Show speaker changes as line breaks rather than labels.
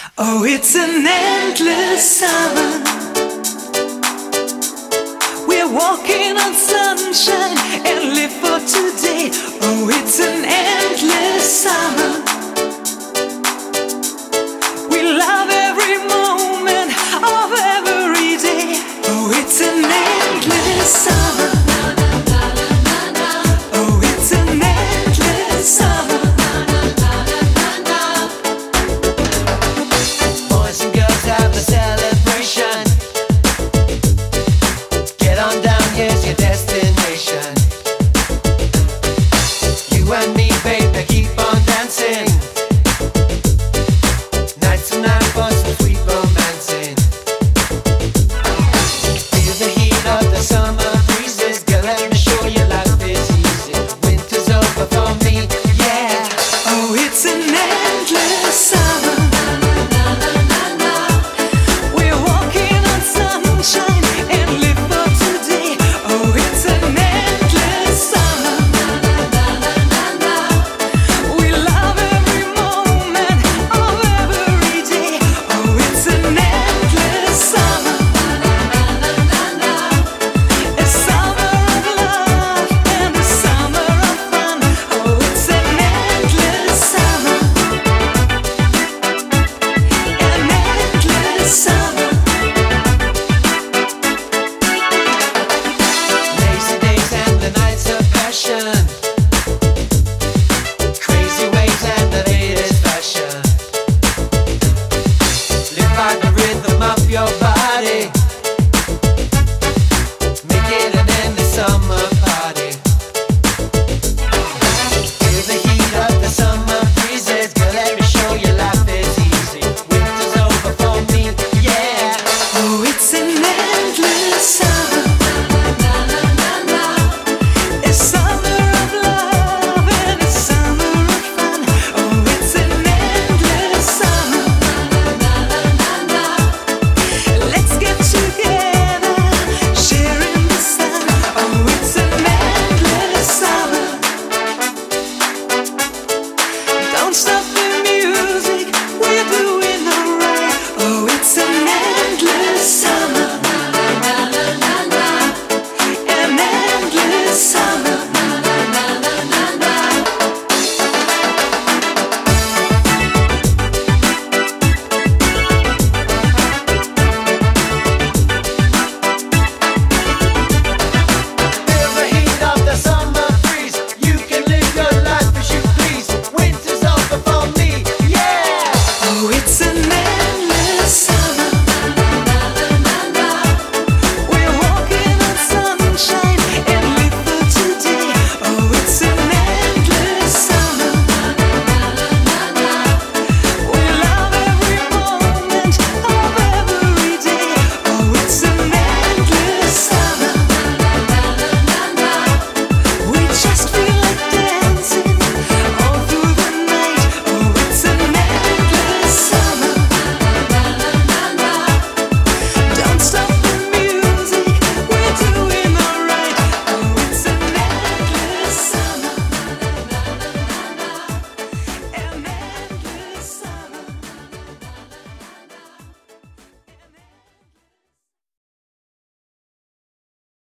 Oh, it's an endless summer. We're walking on sunshine and live for today. Oh, it's an endless summer. We love every moment of every day. Oh, it's an endless summer. Oh, it's an endless summer. Boys and girls have a celebration. Get on down, here's your destination. You and me, baby, keep on dancing. Night tonight for some sweet romancing. Feel the heat of the summer breezes. Girl, let me show you life is easy. Winter's over for me, yeah. Oh, it's an endless summer. We're walking on sunshine and live for today. Oh, it's an endless summer. We love every moment of every day. Oh, it's an endless summer. A summer of love and a summer of fun. Oh, it's an endless summer. An endless summer. Lazy days and the nights of passion. Crazy waves and the latest fashion. Live by the rhythm of your body. Make it an endless summer party. Feel the heat of the summer breezes. Girl, let me show you life is easy. Winter's over for me, yeah. Oh, it's an endless summer. A summer of love and a summer of fun. Oh, it's an endless summer. Let's get together, sharing the sun. Oh, it's an endless summer. Don't stop the music, we're doing alright. Oh, it's an endless summer. An endless summer. Feel the heat of the summer breeze. You can live your life as you please. Winter's over for me, yeah. Oh, it's an